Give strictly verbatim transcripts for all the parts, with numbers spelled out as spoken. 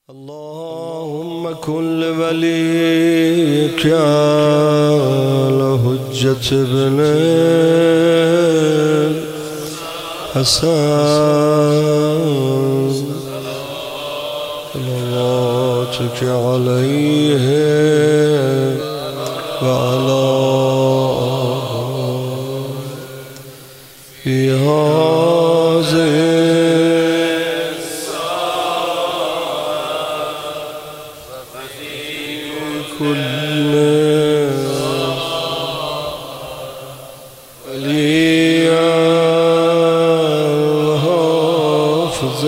اللهم كن لوليك الحجة ابن الحسن صلواتك عليه وعلى في هذه كل ولي الحافظ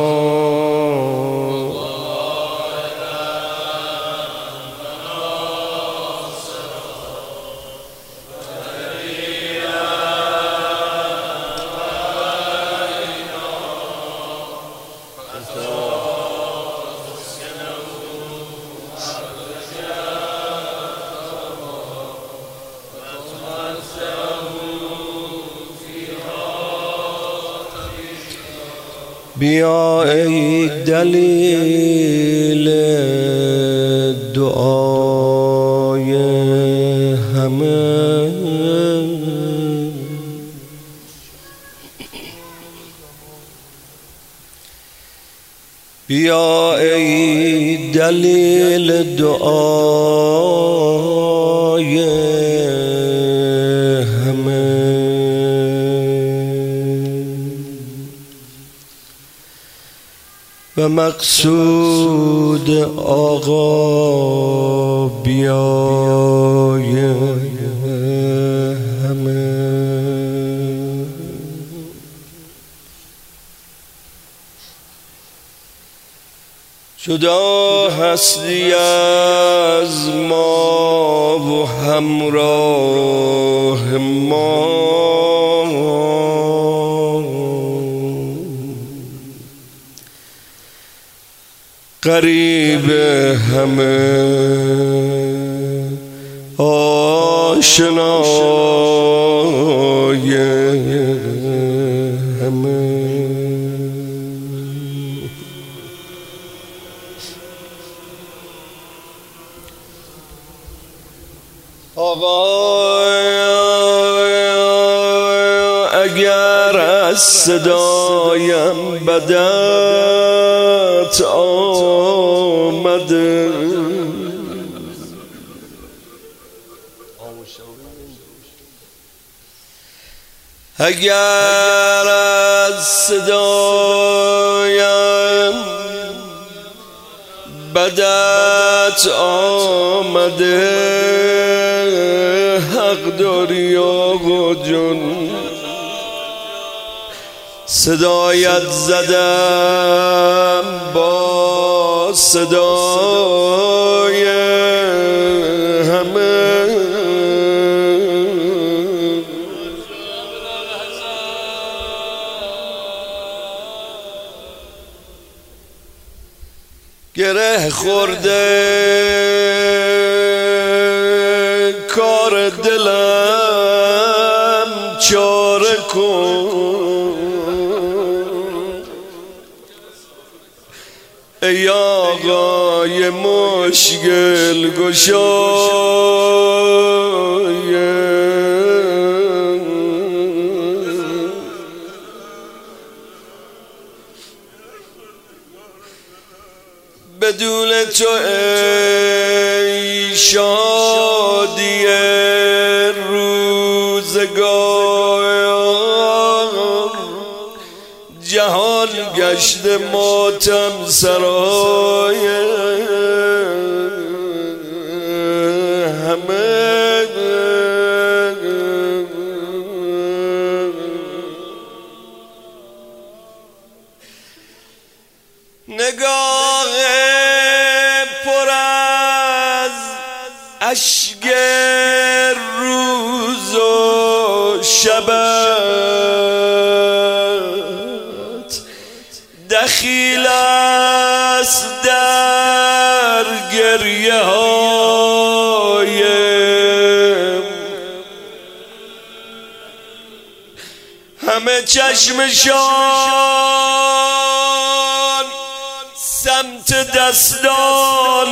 بیا ای دلیل دعای همه، بیا ای دلیل دعای همه، و مقصود آقا بیای همه. جدا هستی از ما و همراه ما، قریب همه آشنای همه. آقا اگر از صدایم بدت آمده، اگر از صدایم بدت آمده، حق داری آقا جون صدایت زدم با صدای همه. گره خورده کار دلم، چاره کن ای آقای مشکل گشای. بدون تو ای شادی روزگار، جهان گشت ماتم سرای همه. نگاه پر از اشک روز و شبت، دخیل است در گریه هایم، همه چشمشان سمت خط دستان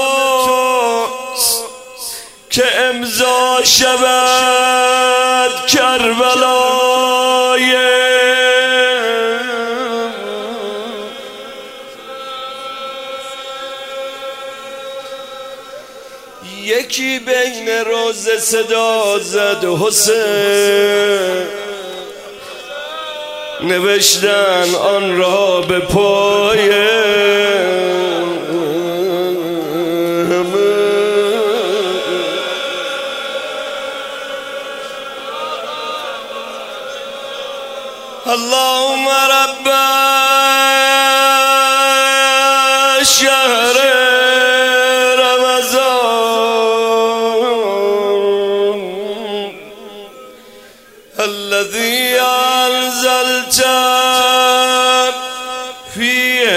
توست که امضا شود کربلای یکی بین روز صدا زد حسین نوشتن آن را به پای اللهم رب شهر رمضان الذي أنزلت فيه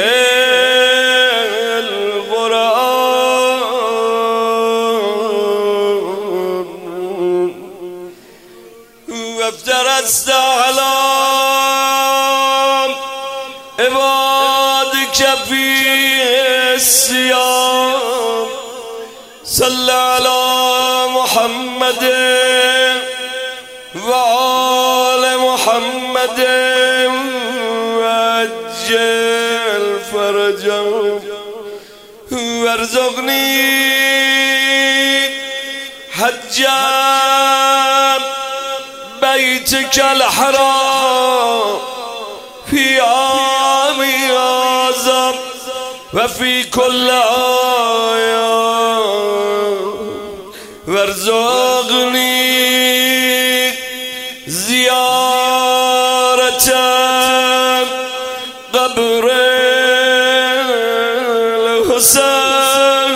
القرآن وافترست على عبادك فيه الصيام صل على محمد وآل محمد وعجل فرجهم وارزقني حج بيتك الحرام في عامي هذا وفي كل آية وارزقني زيارة قبر الحسين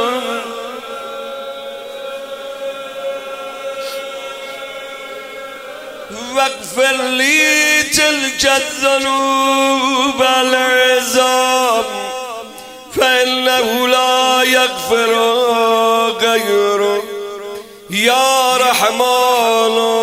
واغفر لي تلك الذنوب العظام فإنه لا يغفر غيره يا رحمن